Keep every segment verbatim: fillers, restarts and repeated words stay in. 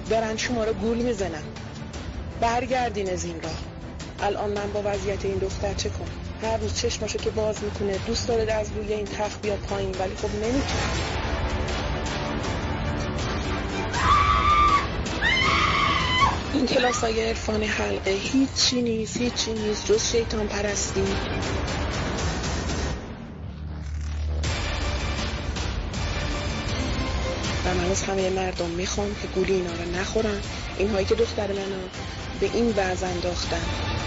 دارن شما رو گول میزنن. برگردین از این راه. الان من با وضعیت این دختر چه کنم؟ هر روز چشماشو که باز میکنه دوست داره از روی این تخت بیاد پایین، ولی خب نمیتونه. این کلاسای عرفان حلقه هیچی نیست، هیچی نیست جز شیطان پرستی. و من از همه مردم میخوام که گولی اینا رو نخورن، اینهایی که دختر منو به این وضع انداختن.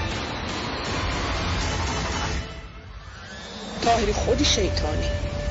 طاهری خودی شیطانی.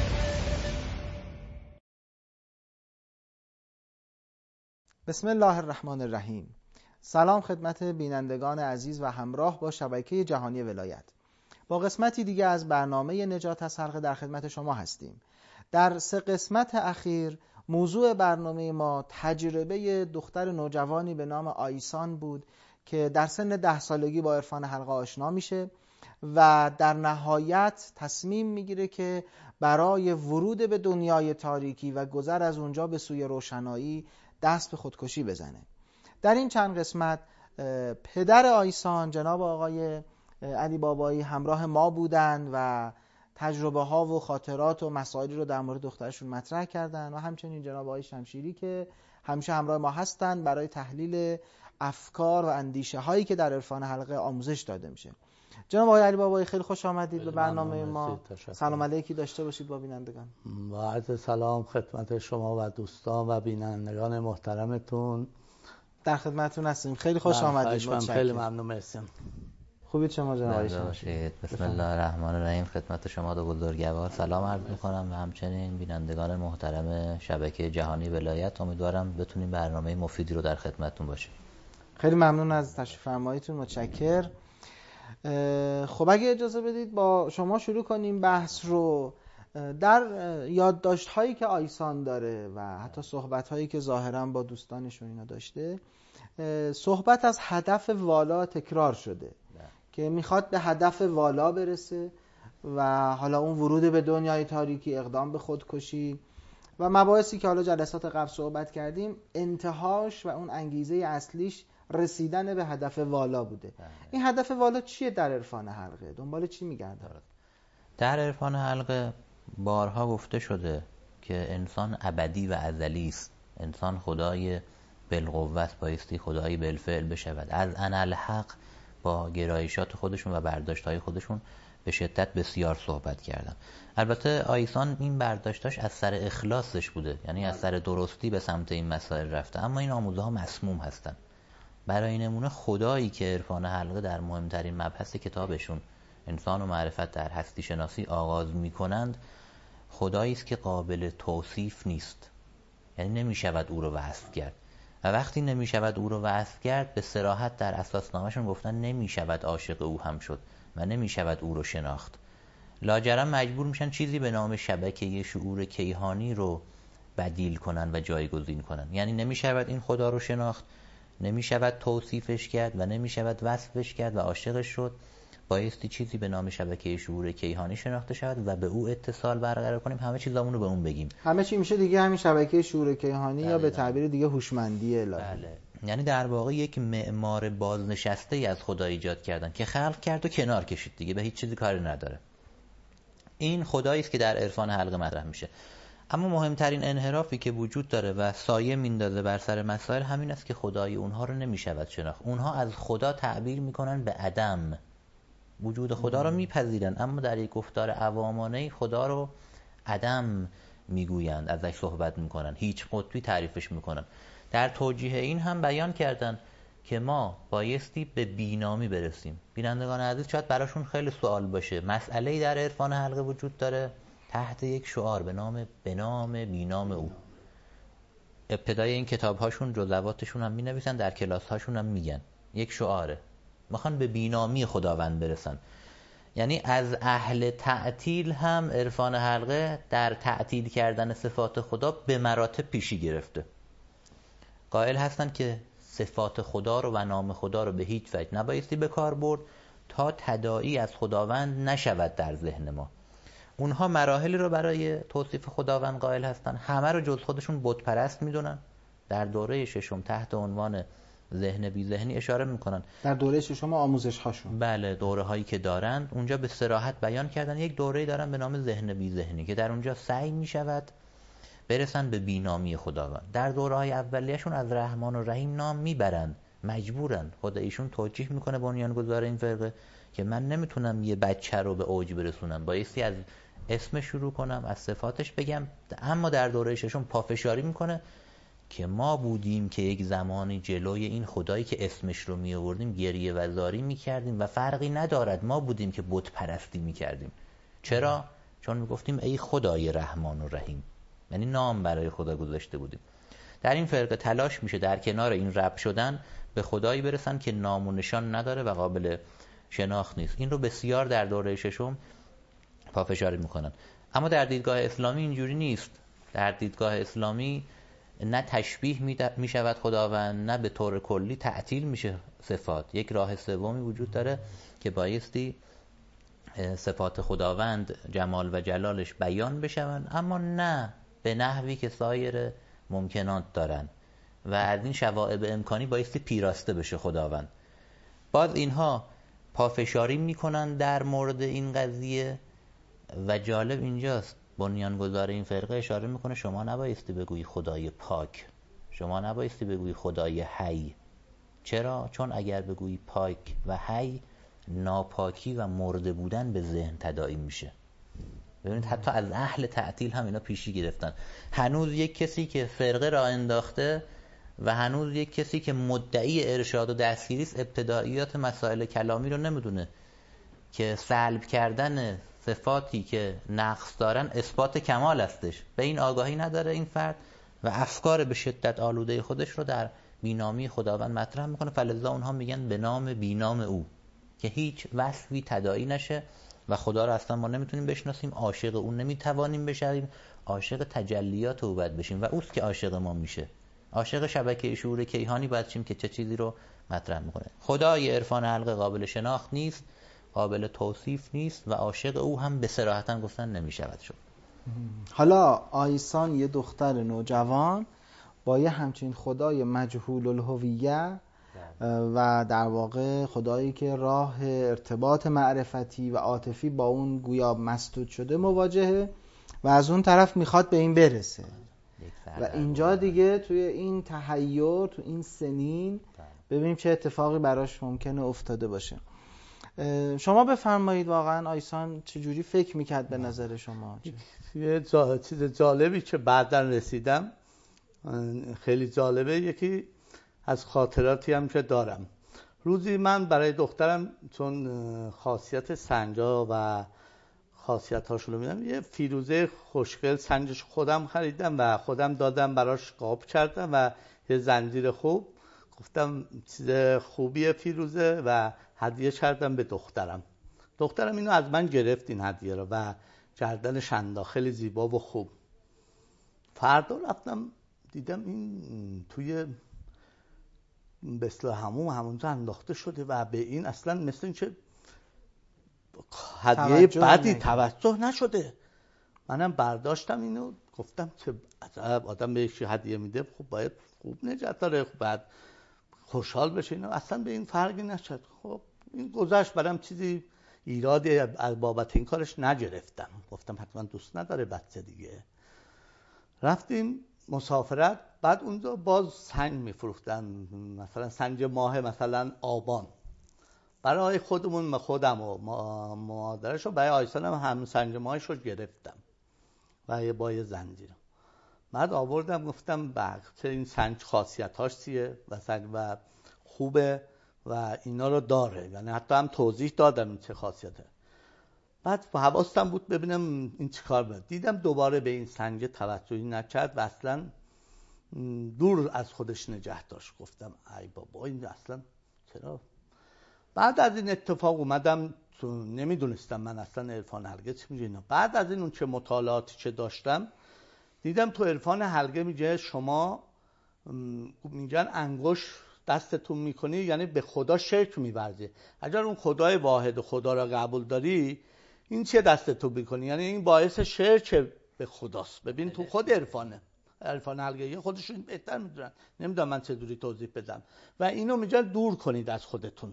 بسم الله الرحمن الرحیم. سلام خدمت بینندگان عزیز و همراه با شبکه جهانی ولایت. با قسمتی دیگه از برنامه نجات از حلقه در خدمت شما هستیم. در سه قسمت اخیر موضوع برنامه ما تجربه دختر نوجوانی به نام آیسان بود که در سن ده سالگی با عرفان حلقه آشنا میشه و در نهایت تصمیم میگیره که برای ورود به دنیای تاریکی و گذر از اونجا به سوی روشنایی دست به خودکشی بزنه. در این چند قسمت پدر آیسان جناب آقای علی بابایی همراه ما بودند و تجربه ها و خاطرات و مسائلی رو در مورد دخترشون مطرح کردن و همچنین جناب آقای شمشیری که همیشه همراه ما هستند برای تحلیل افکار و اندیشه هایی که در عرفان حلقه آموزش داده میشه. جناب آقای علی بابایی خیلی خوش آمدید به برنامه ما. سلام علیکی داشته باشید با بینندگان. با عرض سلام خدمت شما و دوستان و بینندگان محترمتون. در خدمتتون هستیم. خیلی خوش آمدید. من خیلی ممنون. مرسی. خوبید شما جناب آقای شمشیری؟ بسم الله الرحمن الرحیم. خدمت شما دو بزرگوار سلام عرض می‌کنم و همچنین بینندگان محترم شبکه جهانی ولایت. امیدوارم بتونیم برنامه مفیدی رو در خدمتتون باشیم. خیلی ممنون از تشریف فرماییتون. متشکر. خب اگه اجازه بدید با شما شروع کنیم بحث رو. در یادداشت هایی که آیسان داره و حتی صحبت هایی که ظاهرا با دوستانش و اینا داشته، صحبت از هدف والا تکرار شده که میخواد به هدف والا برسه و حالا اون ورود به دنیای تاریکی، اقدام به خودکشی و مباحثی که حالا جلسات قبل صحبت کردیم، انتهاش و اون انگیزه اصلیش رسیدن به هدف والا بوده. این هدف والا چیه در عرفان حلقه؟ دنبال چی میگرده؟ در عرفان حلقه بارها گفته شده که انسان ابدی و ازلی است. انسان خدای بالقوه است، بایستی خدای بالفعل بشود. از انالحق با گرایشات خودشون و برداشت‌های خودشون به شدت بسیار صحبت کردن. البته آیسان این برداشتاش از سر اخلاصش بوده، یعنی از سر درستی به سمت این مسائل رفته، اما این آموزه ها مسموم هستن. برای نمونه خدایی که عرفان حلقه در مهمترین مبحث کتابشون انسان و معرفت در هستی شناسی آغاز می‌کنند، خدایی است که قابل توصیف نیست، یعنی نمی‌شود او رو وصف کرد و وقتی نمی‌شود او رو وصف کرد به صراحت در اساسنامه‌شون گفتن نمی‌شود عاشق او هم شد و نمی‌شود او رو شناخت. لاجرم مجبور میشن چیزی به نام شبکه شعور کیهانی رو بدیل کنن و جایگزین کنن، یعنی نمی‌شود این خدا رو شناخت، نمی‌شود توصیفش کرد و نمی‌شود وصفش کرد و عاشقش شد. بایستی چیزی به نام شبکه شعور کیهانی شناخته شود و به او اتصال برقرار کنیم، همه چیزامون رو به اون بگیم. همه چی میشه دیگه همین شبکه شعور کیهانی. بله، یا به تعبیر دیگه هوشمندی الهی. بله. یعنی در واقع یک معمار بازنشسته ای از خدا ایجاد کردن که خلق کرد و کنار کشید دیگه، به هیچ چیزی کاری نداره. این خدایی است که در عرفان حلقه مطرح میشه. اما مهمترین انحرافی که وجود داره و سایه میندازه بر سر مسائل همین است که خدای اونها رو نمیشود شناخت. اونها از خدا تعبیر میکنن به عدم. وجود خدا رو میپذیرن اما در یک گفتار عوامانه خدا رو عدم میگویند، ازش صحبت میکنن، هیچ قطبی تعریفش میکنن. در توجیه این هم بیان کردن که ما بایستی به بینامی برسیم. بینندگان عزیز شاید براشون خیلی سوال باشه، مسئله‌ای در عرفان حلقه وجود داره تحت یک شعار به نام به نام بینام او. ابتدای این کتاب‌هاشون جزواتشون هم می‌نویسن، در کلاس‌هاشون هم میگن یک شعاره، میخوان به بینامی خداوند برسن. یعنی از اهل تعطیل هم عرفان حلقه در تعطیل کردن صفات خدا به مراتب پیشی گرفته. قائل هستن که صفات خدا رو و نام خدا رو به هیچ وجه نبایستی به کار برد تا تداعی از خداوند نشود در ذهن ما. اونها مراحلی رو برای توصیف خداوند قائل هستن، همه رو جز خودشون بت پرست میدونن در دوره ششم تحت عنوان ذهن بی ذهنی اشاره میکنن. در دوره ششم آموزش هاشون، بله، دوره هایی که دارند اونجا به صراحت بیان کردن یک دوره دارن به نام ذهن بی ذهنی که در اونجا سعی میشود برسن به بینامی خداوند. در دوره های اولیه‌شون از رحمان و رحیم نام میبرن، مجبورن. خود ایشون توجیه میکنه بنیانگذار این فرقه که من نمیتونم یه بچه رو به اوج برسونم، بایستی از اسم شروع کنم، از صفاتش بگم. اما در دوره ششم پافشاری میکنه که ما بودیم که یک زمانی جلوی این خدایی که اسمش رو می آوردیم گریه و زاری میکردیم و فرقی ندارد، ما بودیم که بت پرستی میکردیم. چرا؟ چون میگفتیم ای خدای رحمان و رحیم، یعنی نام برای خدا گذاشته بودیم. در این فرقه تلاش میشه در کنار این رب شدن به خدایی برسن که نام و نشان نداره و قابل شناخت نیست. این رو بسیار در دوره ششم پافشاری میکنن. اما در دیدگاه اسلامی اینجوری نیست. در دیدگاه اسلامی نه تشبیه می شود خداوند، نه به طور کلی تعطیل میشه صفات. یک راه سومی وجود داره که بایستی صفات خداوند جمال و جلالش بیان بشوند، اما نه به نحوی که سایر ممکنات دارن و از این شوائب امکانی بایستی پیراسته بشه خداوند. باز اینها پافشاری میکنن در مورد این قضیه و جالب اینجاست بنیانگذار این فرقه اشاره میکنه شما نبایستی بگویی خدای پاک، شما نبایستی بگویی خدای حی. چرا؟ چون اگر بگویی پاک و حی، ناپاکی و مرده بودن به ذهن تداعی میشه. ببینید حتی از اهل تعطیل هم اینا پیشی گرفتن. هنوز یک کسی که فرقه را انداخته و هنوز یک کسی که مدعی ارشاد و دستگیری است ابتداییات مسائل کلامی رو نمیدونه که سلب کردن صفاتی که نقص دارن اثبات کمال هستش. به این آگاهی نداره این فرد و افکار به شدت آلوده خودش رو در بینامی خداوند مطرح میکنه. فلذا اونها میگن به نام بینام او، که هیچ وصفی تداعی نشه و خدا رو اصلا ما نمیتونیم بشناسیم، عاشق او نمیتوانیم بشویم، عاشق تجلیات او باید بشیم و اوست که عاشق ما میشه. عاشق شبکه شعور کیهانی باید شیم که چه چیزی رو مطرح میکنه. خدای عرفان حلقه قابل شناخت نیست، قابل توصیف نیست و عاشق او هم به صراحتاً گفتن نمیشود شد. حالا آیسان یه دختر نوجوان با یه همچین خدای مجهول الهویه و در واقع خدایی که راه ارتباط معرفتی و عاطفی با اون گویا مسدود شده مواجهه و از اون طرف میخواد به این برسه و اینجا دیگه توی این تحیر، تو این سنین ببینیم چه اتفاقی براش ممکنه افتاده باشه. شما بفرمایید واقعا آیسان چجوری فکر میکرد به نظر شما؟ یه چیز جالبی که بعداً رسیدم خیلی جالبه، یکی از خاطراتی هم که دارم. روزی من برای دخترم چون خاصیت سنجا و خاصیت هاشون رو میدم، یه فیروزه خوشگل سنجش خودم خریدم و خودم دادم براش قاب کردم و یه زنجیر خوب، گفتم چیز خوبیه فیروزه و هدیه کردم به دخترم. دخترم اینو از من گرفت این هدیه رو و گردنش انداخت، خیلی زیبا و خوب. فردا رفتم دیدم این توی به اصطلاح همون همونجا انداخته شده و به این اصلا مثل این که هدیه بدی توجه نشده. منم برداشتم اینو گفتم که آدم به یکی هدیه میده خب باید خوب نگه داره، خب باید خوشحال بشه. اینو اصلا به این فرقی نشد. خب این گذشت، برام چیزی ایرادی از بابت این کارش نگرفتم. گفتم حتما دوست نداره بچه دیگه. رفتیم مسافرت، بعد اونجا باز سنج میفروختن، مثلا سنج ماه مثلا آبان. برای خودمون خودم و مادرش و برای آیسان هم هم سنج ماهش رو گرفتم و یه با یه زنجیر. بعد آوردم گفتم بچه این سنج خاصیتاش چیه و سنج و خوبه و اینا رو داره، یعنی حتی هم توضیح دادم این چه خاصیته. بعد حواستم بود ببینم این چی کار بود. دیدم دوباره به این سنج توجهی نکرد و اصلا دور از خودش نگه داشت. گفتم ای بابا این اصلا چرا؟ بعد از این اتفاق اومدم تو نمیدونستم من اصلا عرفان حلقه چی میگه اینا. بعد از این اون چه مطالعاتی که داشتم دیدم تو عرفان حلقه میگه شما میگن انگشت دستتون میکنی یعنی به خدا شرک می‌ورزی. اگر اون خدای واحد خدا را قبول داری این چه دستتون میکنی یعنی این باعث شرک به خداست. ببین تو خود عرفانه عرفان حلقه‌ای خودشون بهتر میدونن، نمیدونم من چجوری توضیح بدم. و اینو میگن دور کنید از خودتون.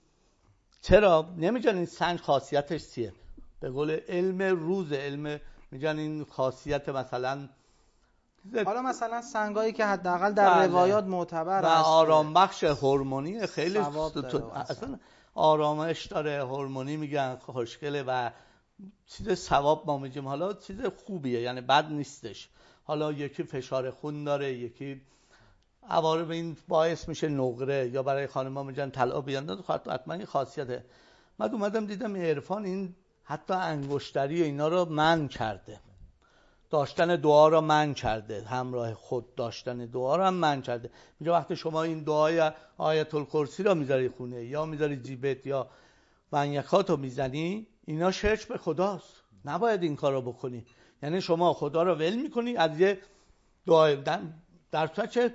چرا نمیگن این سنگ خاصیتش چیه؟ به قول علم روز، علم میگن این خاصیت مثلا حالا مثلا سنگایی که حداقل در بله. روایات معتبر و است، آرام بخش هورمونی خیلی ست... اصلا آرامش داره، هورمونی میگن خوشگله و چیز ثواب ما میگیم، حالا چیز خوبیه یعنی بد نیستش. حالا یکی فشار خون داره، یکی عوارض این باعث میشه نقره، یا برای خانم‌ها میگن طلا بیانداز، حتما این خاصیته. من اومدم دیدم عرفان این حتی انگشتری اینا رو منع کرده، داشتن دعا رو منع کرده، همراه خود داشتن دعا رو هم منع کرده. میگه وقتی شما این دعای آیت الکرسی رو میذاری خونه یا میذاری جیبت یا ونیکات رو میزنی، اینا شرک به خداست، نباید این کار رو بکنی. یعنی شما خدا رو ول میکنی از یه دعای، در صورت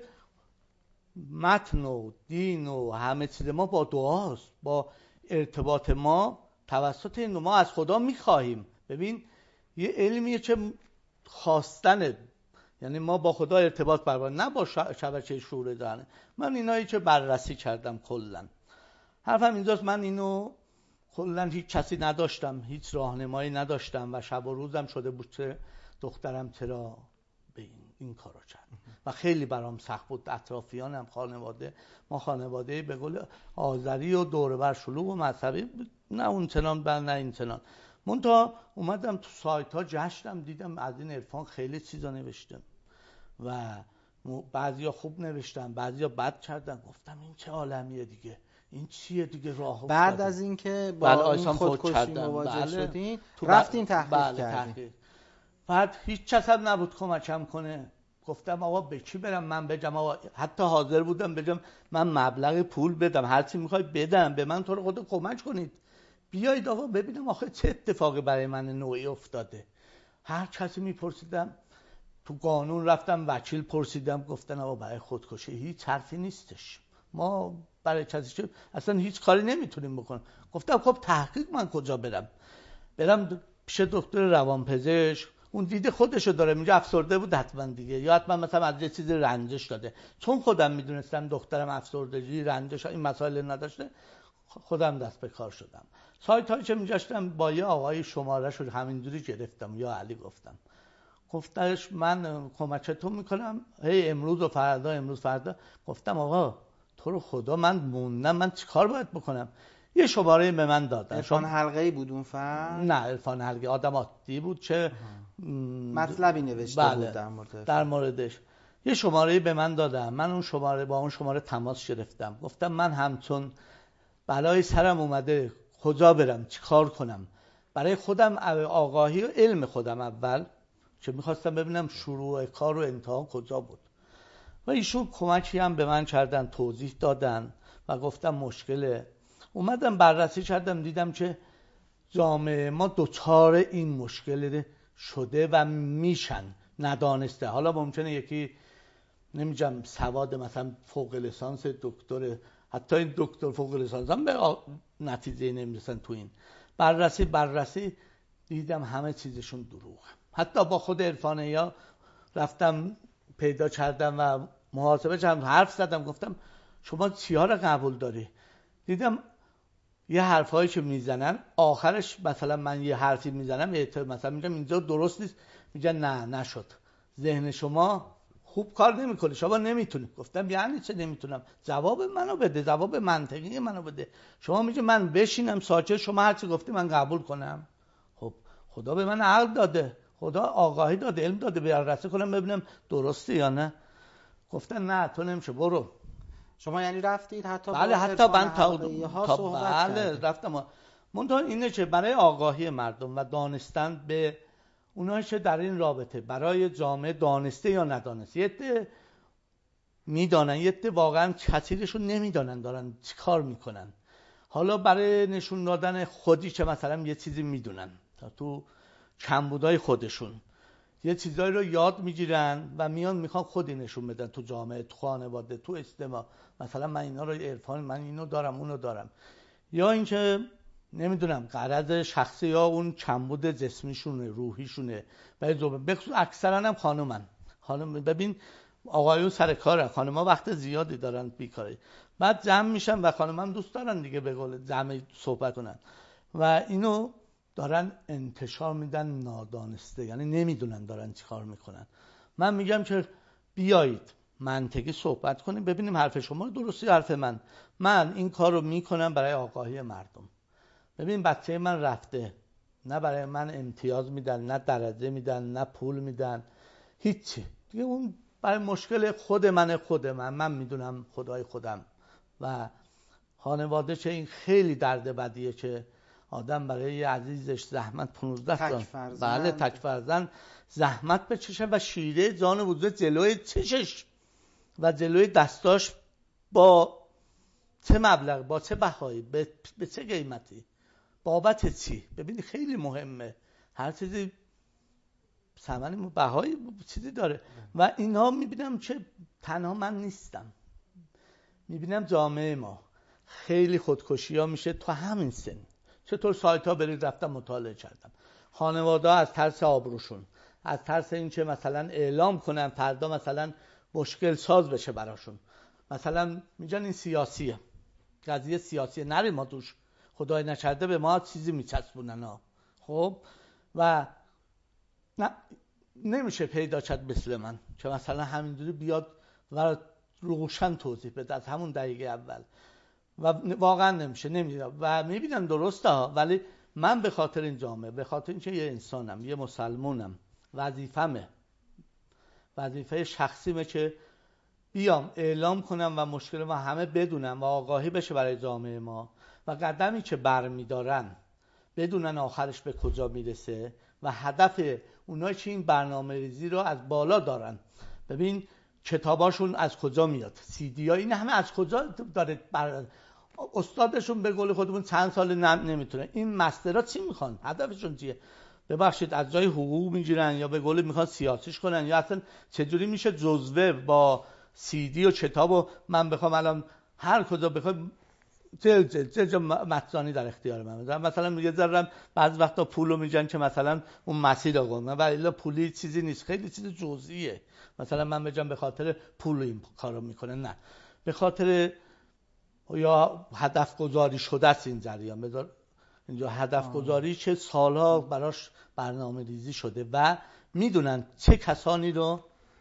متن و دین و همه چیز ما با دعاست، با ارتباط ما توسط این ما از خدا میخواهیم. ببین یه علمیه که خواستنه، یعنی ما با خدا ارتباط برقرار، نه با شبکه شعور دهنه. من اینایی که بررسی کردم کلا حرفم اینجاست، من اینو کلا هیچ کسی نداشتم، هیچ راهنمایی نداشتم و شب و روزم شده بود که دخترم چرا به این, این کارو کرد و خیلی برام سخت بود. اطرافیانم، خانواده ما خانواده به قول آذری و دور بر شلوغ و مذهبی، نه اون چنان بل نه این چنان. من تا اومدم تو سایت ها جشتم، دیدم از این عرفان خیلی چیزا نوشتم و بعضیا خوب نوشتن، بعضیا بد کردن. گفتم این چه عالمیه دیگه، این چیه دیگه راه بعد افتاده. از اینکه با این خودکشی مواجه بله. شدین تو رفتین تحقیق بله کردین. تحقیق. بعد هیچ کس هم نبود کمکم کنه. گفتم آقا به کی برم من بگم؟ آقا حتی حاضر بودم بگم من مبلغ پول بدم، هر چی میخوای بدم، به من تو رو خود کمک کنید، بیایید آقا ببینم آخه چه اتفاقی برای من نوعی افتاده. هر کسی میپرسیدم، تو قانون رفتم وکیل پرسیدم، گفتن آقا برای خودکشی هیچ حرفی نیستش، ما برای کسی که اصلا هیچ کاری نمیتونیم بکنیم. گفتم خب تحقیق من کجا برم؟ برم پیش دکتر روانپزشک، اون دیده خودشو داره، میگه افسرده بود حتما دیگه، یا حتما مثلا از یه چیزی رنجش داده. چون خودم میدونستم دخترم افسردگی رنجش این مسائل نداشته، خودم دست به کار شدم. سایت هایی که میگشتم با یه آقای شماره شد همینجوری گرفتم، یا علی گفتم، گفتش من کمکتون میکنم، هی امروز و فردا امروز فردا. گفتم آقا تو رو خدا من موندم، من چیکار باید بکنم؟ یه شماره به من دادن. عرفان حلقه‌ای بود اون فرد؟ نه عرفان حلقه‌ای آدم عادی بود چه مطلبی نوشته بله. بود در مورد در موردش. یه شماره به من دادن، من اون شماره با اون شماره تماس گرفتم. گفتم من همچون بلای سرم اومده کجا برم، چیکار کنم؟ برای خودم آگاهی و علم خودم اول که میخواستم ببینم شروع کار و انتها کجا بود و ایشون کمکی هم به من کردن، توضیح دادن و گفتم مشکله. اومدم بررسی کردم، دیدم که جامعه ما دوچار این مشکل شده و میشن ندانسته. حالا ممکنه یکی نمیگم سواد مثلا فوق لیسانس دکتر، حتی این دکتر فوق لیسانس هم به نتیجه نمیرسن. تو این بررسی بررسی دیدم همه چیزشون دروغه. حتی با خود عرفانه ها رفتم پیدا کردم و محاسبه کردم، حرف زدم، گفتم شما چیا رو قبول داری؟ دیدم یه حرفایی که میزنن آخرش مثلا من یه حرفی میزنم مثلا میگم اینجا درست نیست، میگن نه نشد، ذهن شما خوب کار نمیکنه، شما نمیتونید. گفتم یعنی چه نمیتونم؟ جواب منو بده، جواب منطقی منو بده. شما میگه من بشینم ساکت، شما هر چی گفتی من قبول کنم؟ خب خدا به من عقل داده، خدا آگاهی داده، علم داده، بررسی کنم ببینم درسته یا نه. گفتن نه تو نمیشه، برو. شما یعنی رفتید حتی بله حتی من تا, تا بله رفتم. منتها اینه که برای آگاهی مردم و دانستن به اونایی که در این رابطه برای جامعه دانسته یا ندانسته، یه عده میدانن، یه عده واقعا کثیرشون نمیدانن دارن چی کار میکنن. حالا برای نشون دادن خودی که مثلا یه چیزی میدونن، تا تو کمبودای خودشون یه چیزایی رو یاد میگیرن و میان میخوان خودی نشون بدن تو جامعه، تو خانواده، تو اجتماع. مثلا من اینا رو عرفان، من اینو دارم اونو دارم، یا اینکه نمیدونم غرض شخصی یا اون کمبود جسمیشونه، روحیشونه. به خصوص اکثرا هم خانومن، خانم ببین آقایون سر کارن، خانم‌ها وقت زیادی دارن بیکاری، بعد جمع میشن و خانم‌ها دوست دارن دیگه به قول جمع صحبت کنن و اینو دارن انتشار میدن نادانسته، یعنی نمیدونن دارن چی کار میکنن. من میگم که بیایید منطقی صحبت کنیم ببینیم حرف شما درستی حرف من. من این کار رو میکنم برای آگاهی مردم. ببین بچه من رفته، نه برای من امتیاز میدن، نه درجه میدن، نه پول میدن، هیچی دیگه. اون برای مشکل خود من خود من من میدونم خدای خودم و خانواده چه. این خیلی درد بدیه که آدم برای عزیزش زحمت پانزده سال بله تک فرزند زحمت بچشه و شیره جان و وجود جلوی چشش و جلوی دستاش با چه مبلغ، با چه بهایی، به, به چه قیمتی، بابت چی. ببینی خیلی مهمه، هر چیزی ثمن بهایی چیزی داره و اینا میبینم که تنها من نیستم، میبینم جامعه ما خیلی خودکشی ها میشه تو همین سن. چطور سایت ها برید رفتم مطالعه کردم، خانواده ها از ترس آبروشون، از ترس این که مثلا اعلام کنن فردا مثلا مشکل ساز بشه براشون، مثلا میگن این سیاسیه، قضیه سیاسیه، نری ما توش، خدای نکرده به ما چیزی میچسبونن ها. خب و نه نمیشه پیدا کرد مثل من که مثلا همینجوری بیاد و روشن توضیح بده از همون دقیقه اول و واقعا نمیشه نمیشه و میبینم درسته ها، ولی من به خاطر این جامعه، به خاطر اینکه یه انسانم، یه مسلمونم، وظیفمه، وظیفه شخصیمه که بیام اعلام کنم و مشکل ما همه بدونم و آگاهی بشه برای جامعه ما و قدمی که برمیدارن بدونن آخرش به کجا میرسه و هدف اونایی که این برنامه ریزی رو از بالا دارن. ببین کتاباشون از کجا میاد، سی دی ها، این همه از کجا داره بر... استادشون به قول خودمون چند سال نمیتونه این مسترها چی میخوان، هدفشون چیه؟ ببخشید از جای حقوق میگیرن یا به قول میخوان سیاسیش کنن یا اصلا چجوری میشه جزوه با سی دی و کتاب و من بخوام الان هر کجا بخوام چه چه چه متنی در اختیار من بذارم. مثلا میگه ذرم بعض وقتا پولو میگن که مثلا اون مسیر آقا من ولی پولی چیزی نیست، خیلی چیز جزئیه. مثلا من بگم به خاطر پول این کارو میکنه، نه، به خاطر یا هدف گذاری شده است این جریان. بذار اینجا هدف گذاری که سالها براش برنامه ریزی شده و میدونن چه کسانی رو،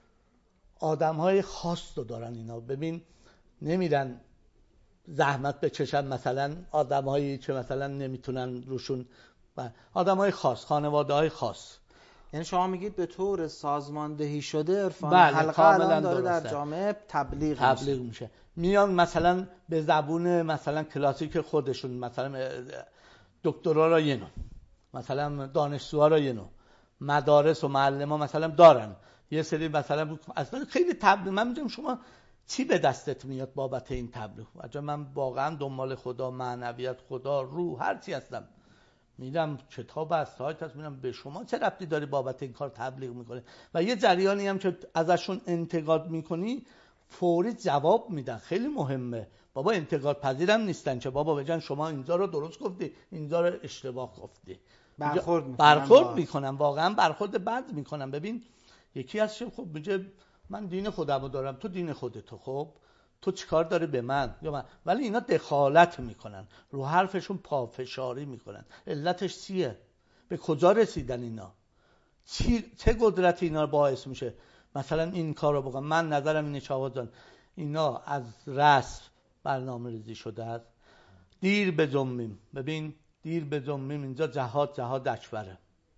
آدمهای خاص رو دارن اینا. ببین نمیرن زحمت بکشن مثلا آدمهایی که مثلا نمیتونن روشون، آدمهای خاص، خانواده‌های خاص. یعنی شما میگید به طور سازماندهی شده عرفان بله، حلقه الان داره درسته. در جامعه تبلیغ, تبلیغ میشه. میشه میان مثلا به زبون مثلا کلاسیک خودشون، مثلا دکترا را یه نوع، مثلا دانشجوها را یه نوع، مدارس و معلم‌ها مثلا دارن یه سری مثلا اصلا خیلی تبلیغ. من میگم شما چی به دستت میاد بابت این تبلیغ؟ اجا من واقعا دنبال خدا، معنویت، خدا، روح، هر چی هستم، میدم کتاب از سایت هست، میدم به شما چه ربطی داری بابت این کار تبلیغ میکنه؟ و یه جریانی هم که ازشون انتقاد میکنی فوری جواب میدن، خیلی مهمه. بابا انتقاد پذیرم نیستن که بابا بگن شما اینجا رو درست گفتی، اینجا رو اشتباه گفتی. برخورد میکنن برخورد با... میکنن واقعا برخورد بد میکنن. ببین یکی از چه خب میگه من دین خودمو دارم، تو دین خودتو، خب تو چیکار داری به من یا من؟ ولی اینا دخالت میکنن، رو حرفشون پافشاری میکنن. علتش چیه؟ به کجا رسیدن اینا؟ چی چه قدرتی اینا باعث میشه مثلا این کارو بکنن؟ من نظرم اینه شاهد جان اینا از رسم برنامه ریزی شده است. دیر به جنبیم. ببین دیر به جنبیم، اینجا جهاد جهاد اکبره.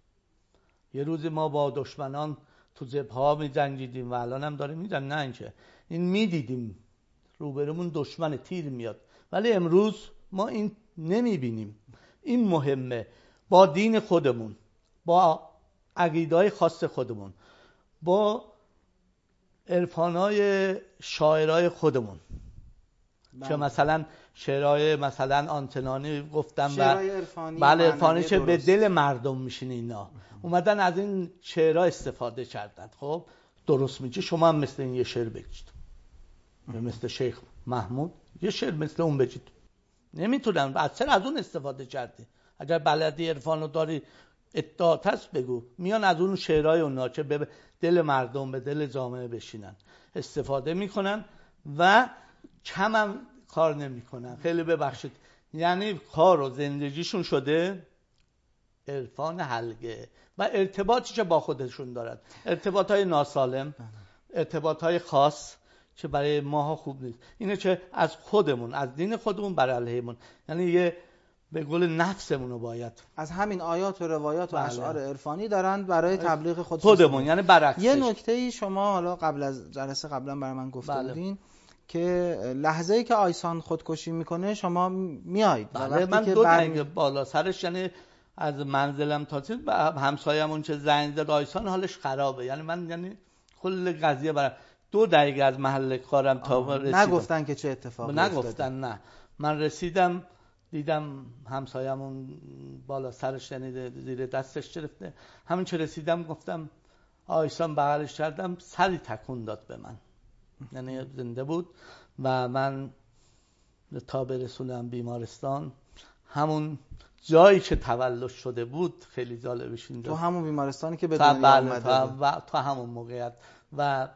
یه روزی ما با دشمنان تو جبهه‌ها می‌جنگیدیم و الان هم داریم می‌جنگیم، نه اینکه این می‌دیدیم روبرومون دشمن تیر میاد، ولی امروز ما این نمی‌بینیم. این مهمه. با دین خودمون، با عقیده‌های خاص خودمون، با عرفان‌های شاعرای خودمون بله. که مثلا شعرهای مثلا آنتنانی گفتم شعرهای عرفانی، بله عرفانی که به دل مردم میشینه، اینا اومدن از این شعرها استفاده کردن. خب درست میگی، شما هم مثل این یه شعر بگید، مثل شیخ محمود یه شعر مثل اون بگید. نمیتونن. از چرا از اون استفاده کردی؟ اگر بلدی عرفانو داری ادعات هست بگو. میان از اون شعرهای اونا که به دل مردم به دل جامعه بشینن استفاده میکنن و کم هم کار نمیکنن. خیلی ببخشید، یعنی کار و زندگیشون شده عرفان حلقه و ارتباطی که با خودشون دارن، ارتباطهای ناسالم، ارتباطهای خاص که برای ماها خوب نیست. اینه که از خودمون، از دین خودمون بر علیهمون، یعنی یه به قول نفسمون رو باید از همین آیات و روایات و بله. اشعار عرفانی دارن برای تبلیغ خودشون خودمون، یعنی برعکسش. یه نکته‌ای شما حالا قبل از جلسه قبلا برای من گفته بله. بودین که لحظه‌ای که آیسان خودکشی میکنه شما میایید. بله، من دو دنگ بالا سرش، یعنی از منزلم تا چیز همسایه‌مون که زنگ زد آیسان حالش خرابه، یعنی من یعنی کل قضیه برام دو دقیقه از محل کارم تا رسیدم. نگفتن که چه اتفاقی افتاد؟ نگفتن، نه. من رسیدم دیدم همسایه‌مون بالا سرش یعنی زیر دستش گرفته. همین که رسیدم گفتم آیسان، بغلش کردم، سری تکون داد به من، یعنی زنده بود و من تا برسونم بیمارستان، همون جایی که تولد شده بود، خیلی جالبش اینجا تو همون بیمارستانی که به دنیا اومده بود و تو همون موقعیت و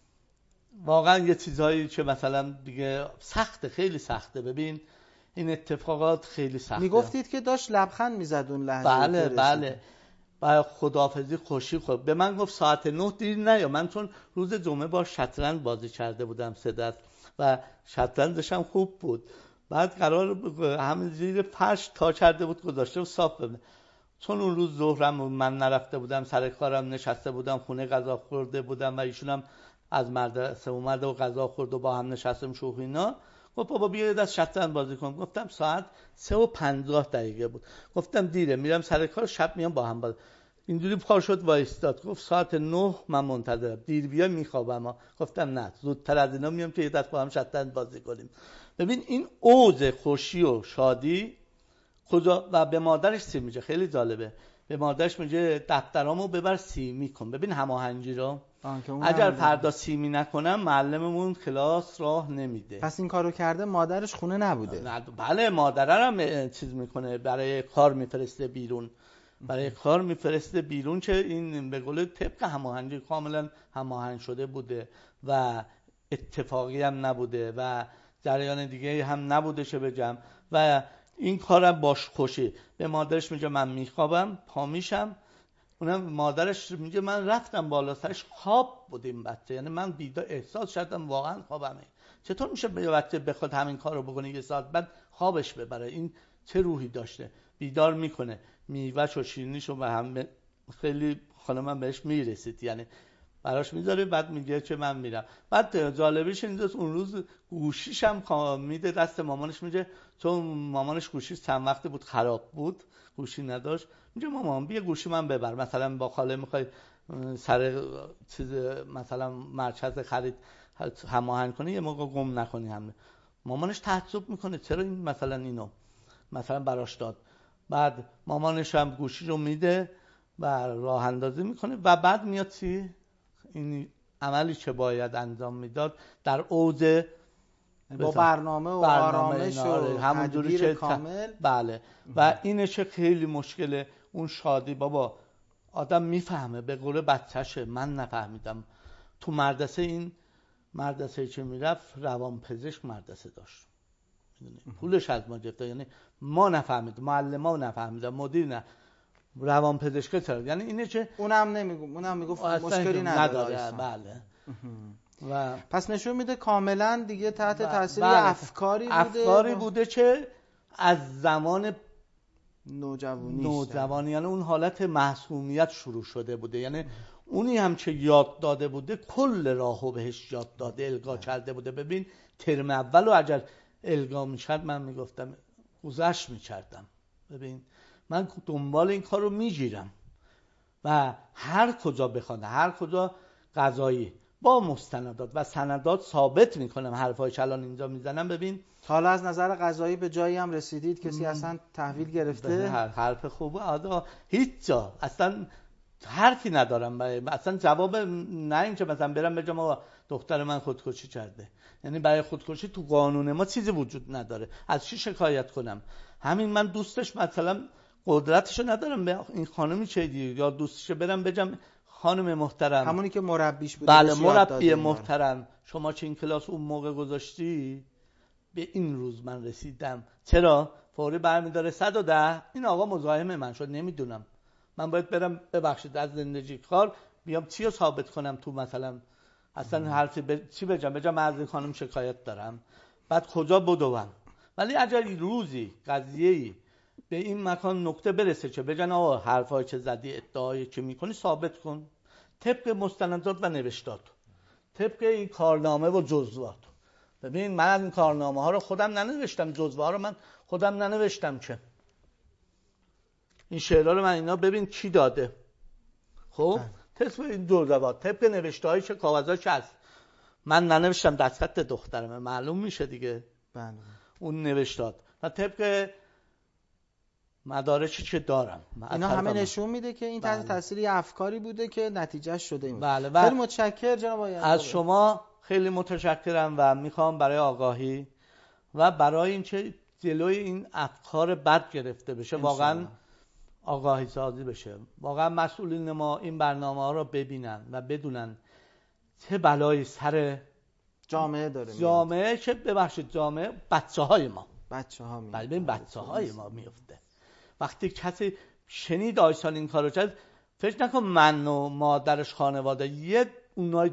واقعا یه چیزایی که مثلا دیگه سخته، خیلی سخته. ببین این اتفاقات خیلی سخته. میگفتید که داشت لبخند میزد اون لحظه. بله بله. و خداحافظی خوشی خود به من گفت ساعت نه دیر نیا. من چون روز جمعه با شطرنج بازی کرده بودم سه دست و شطرنجشم خوب بود، بعد قرار همین زیر فرش تا کرده بود گذاشته و صاف ببینه. چون اون روز ظهرم من نرفته بودم سر کارم، نشسته بودم خونه غذا خورده بودم و ایشونم از مدرسه اومده و غذا خورد و با هم نشستیم شوخی اینا. گفت بابا بیا دست شطرنج بازی کن. گفتم ساعت سه و پنجاه دقیقه بود. گفتم دیره، میرم سر کار، شب میام با هم بازی. اینجوری پا شد وایستاد، گفت ساعت نه من منتظرم، دیر بیا میخوابم. گفتم نه، زودتر از اینا میام که یه دست با هم شطرنج بازی کنیم. ببین این اوج خوشی و شادی کجا. و به مادرش سی میگه، خیلی جالبه، به مادرش میگه دفترامو ببر سیمی کن. ببین هماهنگی رو، اگر فردا سیمی نکنم معلممون کلاس راه نمیده. پس این کارو کرده، مادرش خونه نبوده؟ بله، مادرم هم چیز میکنه، برای کار میفرسته بیرون، برای کار میفرسته بیرون که این به قول طبق هماهنگی کاملا هماهنگ شده بوده و اتفاقی هم نبوده و جریان دیگه هم نبوده شه بگم. و این کارم باش خوشی. به مادرش میگه من میخوابم، پا میشم. اونم مادرش میگه من رفتم بالا سرش، خواب بودیم بچه، یعنی من بیدار احساس کردم واقعا خوابمه. چطور میشه به بچه بخواد همین کارو بکنه یه ساعت بعد خوابش ببره؟ این چه روحی داشته؟ بیدار میکنه، میوه‌ش و شیرینیشو به هم خیلی خانمم بهش میرسید، یعنی براش میذاره، بعد میگه که من میرم. بعد جالبیش اینجاست اون روز گوشیش هم میده دست مامانش، میگه چون مامانش گوشیش چند وقت بود خراب بود، گوشی نداشت، میگه مامان بیا گوشی من ببر، مثلا با خاله میخوای سر چیز مثلا مرکز خرید هماهنگ کنی یه موقع گم نکنی. هم مامانش تعجب میکنه چرا این مثلا اینو مثلا براش داد. بعد مامانش هم گوشی رو میده و راه اندازی میکنه و بعد میاد چی این عملی که باید انجام میداد در اوج با برنامه و آرامش و تدبیر کامل. بله. و اینه که خیلی مشکله اون شادی. بابا آدم میفهمه، به قول بچه‌شه، من نفهمیدم. تو مدرسه این مدرسه که میرفت روانپزشک مدرسه داشت، پولش از ما گرفته، یعنی ما نفهمید، معلم‌ها نفهمیدن، مدیر نه، روانپزشک چرا، یعنی اینه که اونم نمیگم، اونم میگفت مشکلی نداره. بله. و پس نشون میده کاملا دیگه تحت تاثیر بله. افکاری بوده افکاری بوده که از زمان نوجوانی نوجوانی یعنی اون حالت معصومیت شروع شده بوده، یعنی اونی هم که یاد داده بوده کل راهو بهش یاد داده، القا کرده بوده. ببین ترم اولو اگر القا میشد من میگفتم گذشت میکردم. ببین من دنبال این کارو میگیرم و هر کجا بخوانه، هر کجا قضایی با مستندات و سندات ثابت میکنم حرفای که الان اینجا میزنم. ببین حالا از نظر قضایی به جایی هم رسیدید کسی اصلا تحویل گرفته؟ حرف خوبه آدا هیچ جا اصلا حرفی ندارم، اصلا جواب نه این که مثلا برم بگم آقا دختر من خودکشی کرده. یعنی برای خودکشی تو قانون ما چیزی وجود نداره، از چی شکایت کنم؟ همین من دوستش مثلا قدرتشو ندارم به این خانمی چه دیگه یا دوستشو برم بگم خانم محترم، همونی که مربیش بوده، بله مربی محترم شما چه این کلاس اون موقع گذاشتی، به این روز من رسیدم. چرا؟ فوری برمیداره صد و ده، این آقا مزاحم من شد، نمیدونم من باید برم ببخشید از زندگی کار بیام چی رو ثابت کنم تو مثلا اصلا حرفی ب... چی بگم بگم از این خانم شکایت دارم، بعد کجا بدوم. ولی اگر روزی قضیه‌ای به این مکان نقطه برسه که بگن آقا حرفایی که زدی ادعایی که میکنی ثابت کن طبق مستندات و نوشتات، طبق این کارنامه و جزوات. ببین من از این کارنامه ها رو خودم ننوشتم، جزوه ها رو من خودم ننوشتم، که این شعرها رو من اینا ببین کی داده. خب طبق این جزوات، طبق نوشته هایی که کاغذاش هست، من ننوشتم، دستخط دخترمه معلوم میشه دیگه. بله. اون نوشتات و طبق مدارکی که دارم اینا همه نشون میده که این تحت بله. تاثیر افکاری بوده که نتیجه شده این. بله. و خیلی متشکرم جناب آقای از شما خیلی متشکرم و میخوام برای آگاهی و برای اینکه جلوی این افکار بد گرفته بشه واقعا آگاهی سازی بشه، واقعا مسئولین ما این برنامه ها رو ببینن و بدونن چه بلایی سر جامعه داره، جامعه که ببخشید جامعه بچه های ما بچه ها میاد. بله ببین بچه های ما میفته. وقتی کسی شنید آیسان این کارو کرد، فکر نکن من و مادرش خانواده یه اونای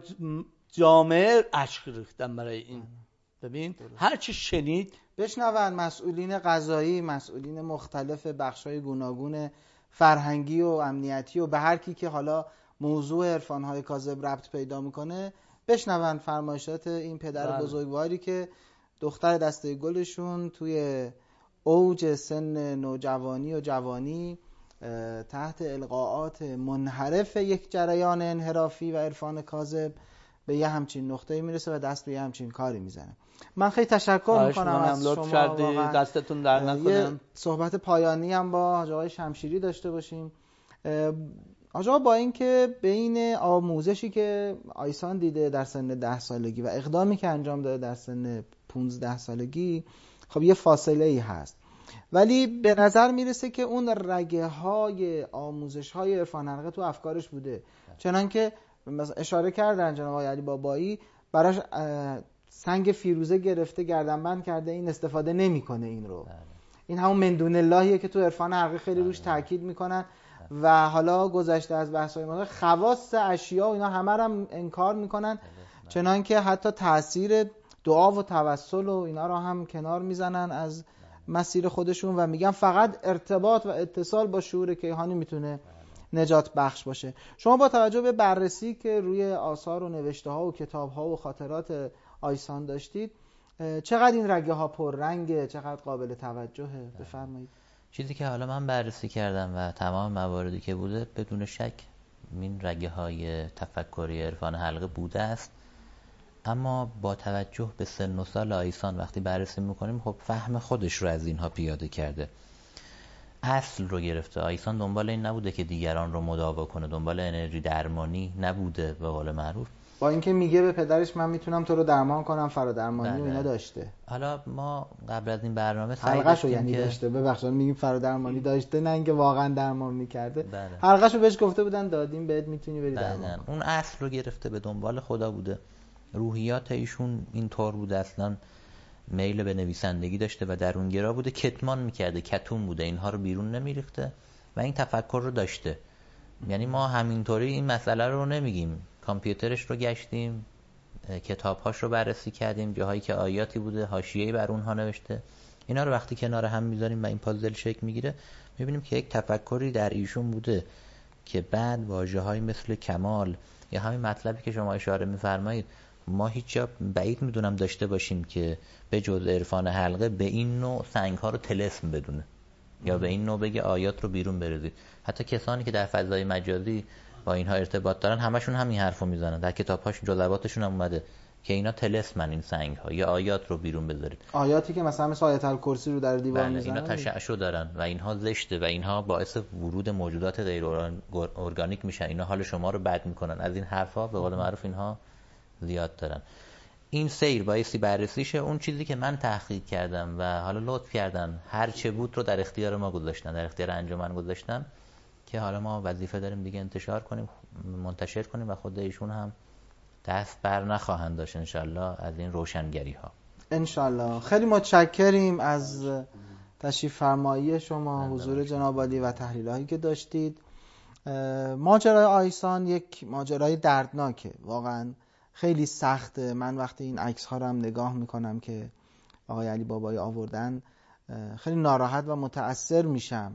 جامعه اشک ریختن برای این. ببین هر چی شنید بشنون مسئولین قضایی، مسئولین مختلف بخشای گوناگون فرهنگی و امنیتی و به هر کی که حالا موضوع عرفان‌های کاذب ربط پیدا میکنه بشنون فرمایشات این پدر بله. بزرگواری که دختر دسته گلشون توی اوج سن نوجوانی و جوانی تحت القاءات منحرف یک جریان انحرافی و عرفان کاذب به یه همچین نقطه‌ای میرسه و دست به یه همچین کاری میزنه. من خیلی تشکر میکنم از شما، کردی. دستتون در نکنم. یه صحبت پایانی هم با حاج آقای شمشیری داشته باشیم. حاج آقا با اینکه بین آموزشی که آیسان دیده در سن ده سالگی و اقدامی که انجام داده در سن پونزده سالگی خب یه فاصله ای هست، ولی به نظر میرسه که اون رگه های آموزش های عرفان حلقه تو افکارش بوده، چنانکه اشاره کردن جناب آقای علی بابایی براش سنگ فیروزه گرفته گردنبند کرده، این استفاده نمیکنه این رو. این همون من دون اللهیه که تو عرفان حلقه خیلی روش تاکید میکنن و حالا گذشته از بحث‌های ما خواص اشیا و اینا همه رو هم انکار میکنن، چنانکه حتی تأثیر دعا و توسل و اینا رو هم کنار میزنن از مسیر خودشون و میگن فقط ارتباط و اتصال با شعور کیهانی میتونه نجات بخش باشه. شما با توجه به بررسی که روی آثار و نوشته ها و کتاب ها و خاطرات آیسان داشتید، چقدر این رگه ها پررنگه، چقدر قابل توجهه؟ بفرمایید. چیزی که حالا من بررسی کردم و تمام مواردی که بوده بدون شک این رگه های تفکری عرفان حلقه بوده است، اما با توجه به سن و سال آیسان وقتی بررسی میکنیم خب فهم خودش رو از اینها پیاده کرده، اصل رو گرفته. آیسان دنبال این نبوده که دیگران رو مداوا کنه، دنبال انرژی درمانی نبوده به قول معروف. با اینکه میگه به پدرش من میتونم تو رو درمان کنم، فرادرمانی و اینا داشته. حالا ما قبل از این برنامه حلقه‌شو یعنی که... داشته، ببخشید میگیم فرادرمانی داشته، نه اینکه واقعا درمان میکرده. حلقه‌شو بهش گفته بودن دادیم بهت میتونی بری درمان. اون اصل رو گرفته، به دنبال خدا بوده. روحیات ایشون اینطور بوده، اصلا میل به نویسندگی داشته و درونگرا بوده، کتمان میکرده، کتون بوده، اینها رو بیرون نمیریخته و این تفکر رو داشته. یعنی ما همینطوری این مسئله رو نمیگیم، کامپیوترش رو گشتیم، کتابهاش رو بررسی کردیم، جاهایی که آیاتی بوده حاشیه‌ای بر اونها نوشته، اینا رو وقتی کنار هم میذاریم و این پازل شکل میگیره میبینیم که یک تفکری در ایشون بوده که بعد واژه‌هایی مثل کمال یا همین مطلبی که شما اشاره میفرمایید ما هیچ جا بعید میدونم داشته باشیم که به جز عرفان حلقه به این نوع سنگ‌ها رو طلسم بدونه یا به این نوع بگه آیات رو بیرون بریزید. حتی کسانی که در فضای مجازی با اینها ارتباط دارن همشون همین حرفو میزنن، در کتاب‌هاشون جزواتشون هم اومده که اینا طلسمن، این سنگ‌ها، یا آیات رو بیرون بذارید. آیاتی که مثلا مثل آیت الکرسی رو در دیوار میزنن، اینا تشعشع دارن و اینها زشته و اینها باعث ورود موجودات غیر ارگانیک میشن، اینا حال شما رو بد میکنن. از این حرفا به قول معروف اینها زیاد دارن. این سیر بایستی بررسی شه. اون چیزی که من تحقیق کردم و حالا لطف کردن هر چه بود رو در اختیار ما گذاشتن، در اختیار انجمن گذاشتن که حالا ما وظیفه داریم دیگه انتشار کنیم، منتشر کنیم و خود ایشون هم دست بر نخواهند داشت انشالله از این روشنگری ها. انشالله. خیلی متشکریم از تشریف فرمایی شما، حضور جناب عالی و تحلیل هایی که داشتید. ماجرای آیسان یک ماجرای دردناکه، واقعا خیلی سخته. من وقتی این عکس ها رو هم نگاه میکنم که آقای علی بابایی آوردن خیلی ناراحت و متأثر میشم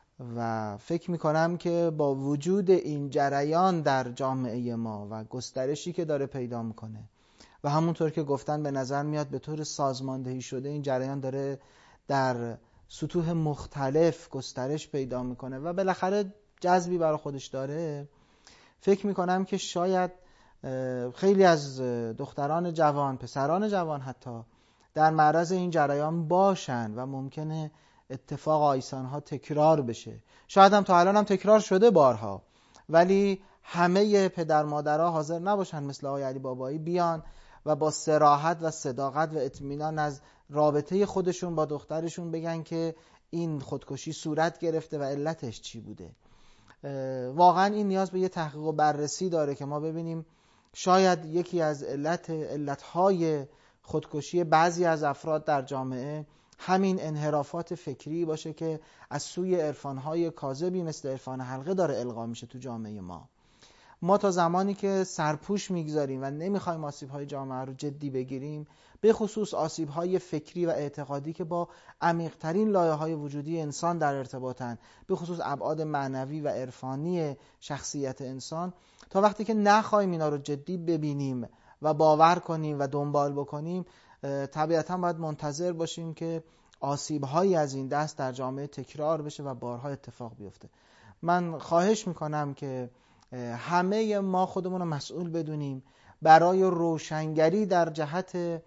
و فکر میکنم که با وجود این جریان در جامعه ما و گسترشی که داره پیدا میکنه و همونطور که گفتن به نظر میاد به طور سازماندهی شده این جریان داره در سطوح مختلف گسترش پیدا میکنه و بالاخره جذبی برای خودش داره، فکر میکنم که شاید خیلی از دختران جوان، پسران جوان حتی در معرض این جریان باشن و ممکنه اتفاق آیسان ها تکرار بشه. شاید هم تا الان هم تکرار شده بارها، ولی همه پدر مادرها حاضر نباشن مثل آقای علی بابایی بیان و با صراحت و صداقت و اطمینان از رابطه خودشون با دخترشون بگن که این خودکشی صورت گرفته و علتش چی بوده. واقعا این نیاز به یه تحقیق و بررسی داره که ما ببینیم شاید یکی از علت علتهای خودکشی بعضی از افراد در جامعه همین انحرافات فکری باشه که از سوی عرفانهای کاذبی مثل عرفان حلقه داره القا میشه تو جامعه ما. ما تا زمانی که سرپوش میگذاریم و نمیخوایم آسیب‌های جامعه رو جدی بگیریم، به خصوص آسیب‌های فکری و اعتقادی که با عمیق‌ترین لایه‌های وجودی انسان در ارتباطن، به خصوص ابعاد معنوی و عرفانی شخصیت انسان، تا وقتی که نخواهیم اینا رو جدی ببینیم و باور کنیم و دنبال بکنیم، طبیعتاً باید منتظر باشیم که آسیب‌هایی از این دست در جامعه تکرار بشه و بارها اتفاق بیفته. من خواهش میکنم که همه ما خودمون رو مسئول بدونیم برای روشنگری در جهت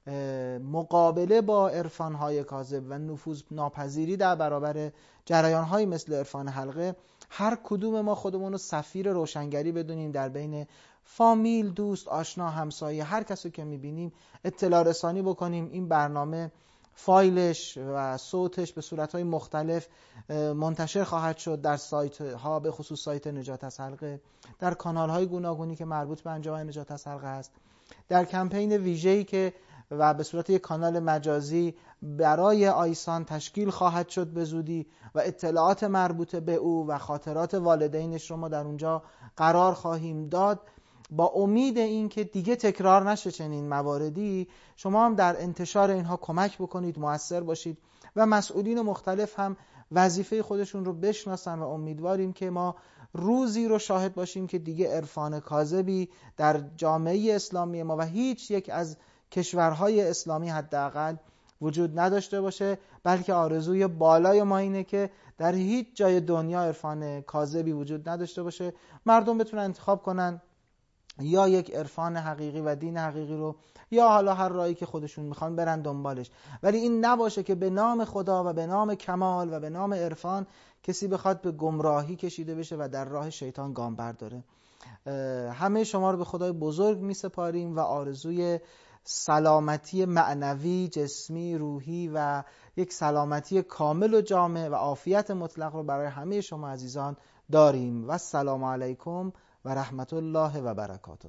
مقابله با عرفان‌های کاذب و نفوذ ناپذیری در برابر جریان‌های مثل عرفان حلقه. هر کدوم ما خودمون رو سفیر روشنگری بدونیم، در بین فامیل، دوست، آشنا، همسایه، هر کسی که می‌بینیم اطلاع رسانی بکنیم. این برنامه فایلش و صوتش به صورت‌های مختلف منتشر خواهد شد در سایت ها، به خصوص سایت نجات از حلقه، در کانال‌های گوناگونی که مربوط به انجمن نجات از حلقه است، در کمپین ویژه‌ای که و به صورت یک کانال مجازی برای آیسان تشکیل خواهد شد به زودی و اطلاعات مربوط به او و خاطرات والدینش رو ما در اونجا قرار خواهیم داد. با امید این که دیگه تکرار نشه چنین مواردی، شما هم در انتشار اینها کمک بکنید، مؤثر باشید و مسئولین مختلف هم وظیفه خودشون رو بشناسن و امیدواریم که ما روزی رو شاهد باشیم که دیگه عرفان کاذبی در جامعه اسلامی ما و هیچ یک از کشورهای اسلامی حداقل وجود نداشته باشه، بلکه آرزوی بالای ما اینه که در هیچ جای دنیا عرفان کاذبی وجود نداشته باشه. مردم بتونن انتخاب کنن یا یک عرفان حقیقی و دین حقیقی رو، یا حالا هر راهی که خودشون میخوان برن دنبالش، ولی این نباشه که به نام خدا و به نام کمال و به نام عرفان کسی بخواد به گمراهی کشیده بشه و در راه شیطان گام برداره. همه شما رو به خدای بزرگ میسپاریم و آرزوی سلامتی معنوی، جسمی، روحی و یک سلامتی کامل و جامع و عافیت مطلق رو برای همه شما عزیزان داریم. و السلام علیکم و رحمت الله و برکاته.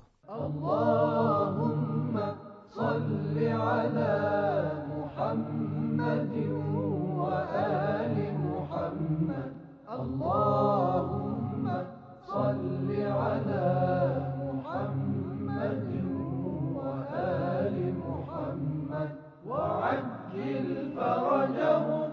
اللهم صل على محمد و آل محمد. اللهم صل على محمد و آل محمد وعجل فرجهم